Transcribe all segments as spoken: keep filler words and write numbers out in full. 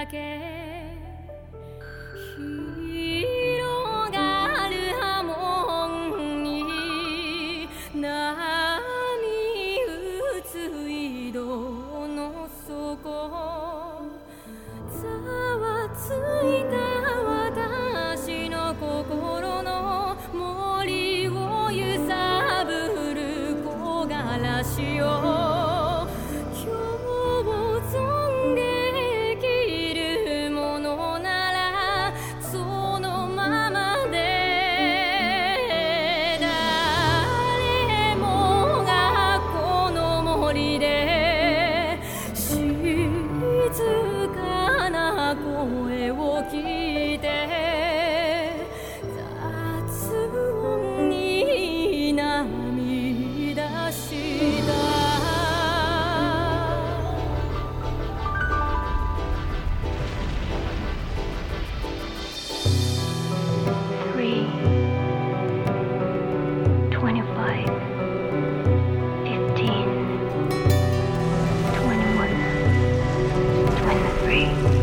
だけ広がる波紋に波打つ井戸の底ざわついた私の心の森を揺さぶる木枯らしを声を聞いて雑音に涙した Three, twenty-five, fifteen, twenty-one, twenty-three.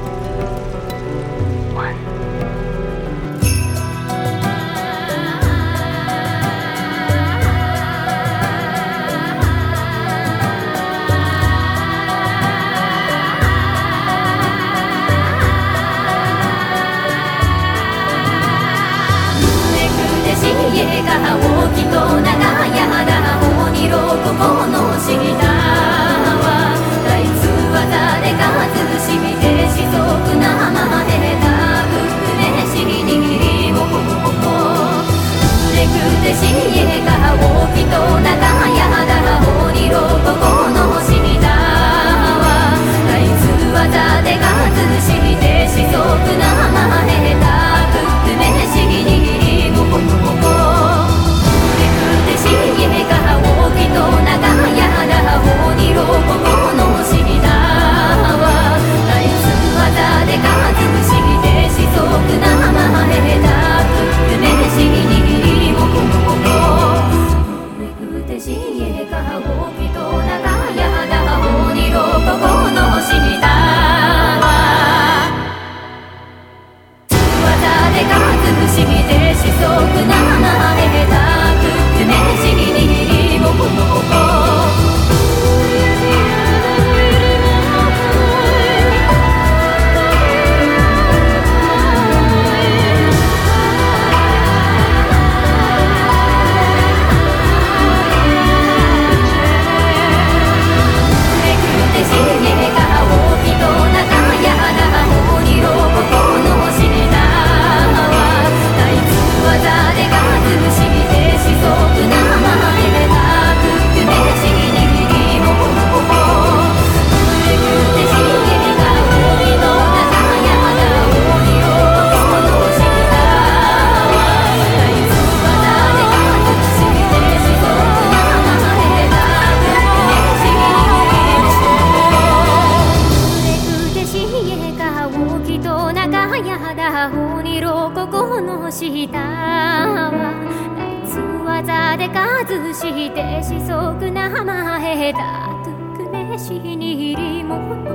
家が大きと長やだ方にろここの下は大津技で数してしそくなまへたぶくねしにりもここうれくてし家が大きと長やだ方にろここの下は大津技で数してしそくなまへたぶくねしにりもここ家が大きと長やだ方にろここの下は大津技で数してしそくなまへたくめしにりもここめくてし家が大きと長やだ方にろここの下は技で数してしそくなまへためしにりもここ外してしそくなまへたとくめしにりも